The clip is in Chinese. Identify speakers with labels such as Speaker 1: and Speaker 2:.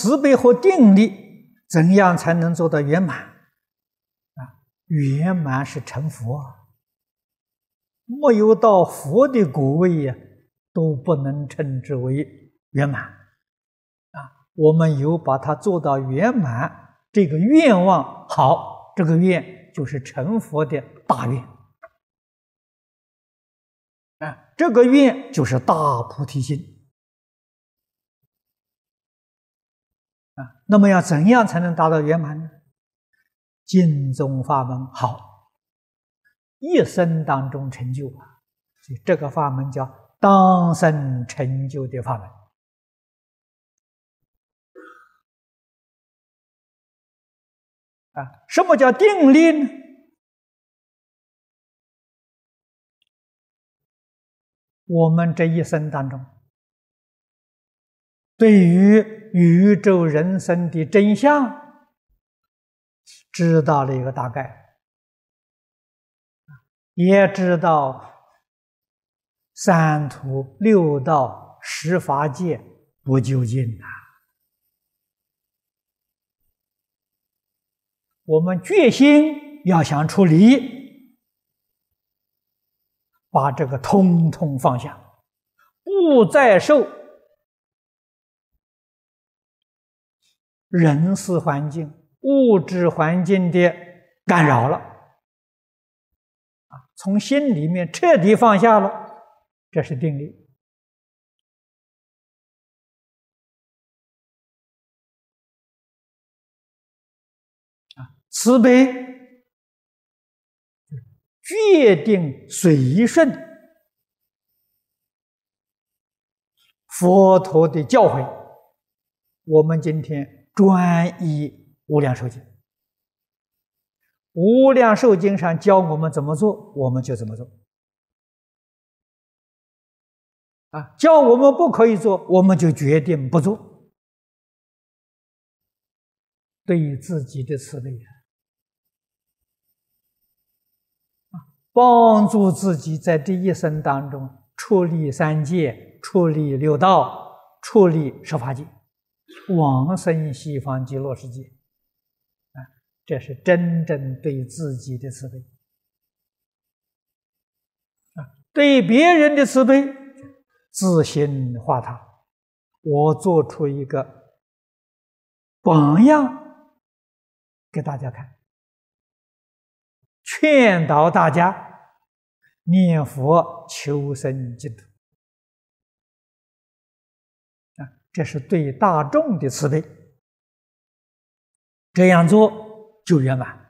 Speaker 1: 慈悲和定力，怎样才能做到圆满？圆满是成佛啊，没有到佛的果位呀，都不能称之为圆满我们有把它做到圆满，这个愿望好，这个愿就是成佛的大愿这个愿就是大菩提心那么要怎样才能达到圆满呢？净宗法门好，一生当中成就所以这个法门叫当生成就的法门什么叫定力呢？我们这一生当中，对于宇宙人生的真相知道了一个大概，也知道三途六道十法界不究竟我们决心要想出离，把这个通通放下，不再受人事环境、物质环境的干扰了从心里面彻底放下了，这是定力慈悲决定随顺佛陀的教诲，我们今天专依无量寿经，无量寿经上教我们怎么做，我们就怎么做教我们不可以做，我们就决定不做，对自己的慈悲帮助自己在这一生当中出离三界，出离六道，出离十法界，往生西方极乐世界这是真正对自己的慈悲对别人的慈悲，自心化他，我做出一个榜样给大家看，劝导大家念佛求生净土这是对大众的慈悲，这样做就圆满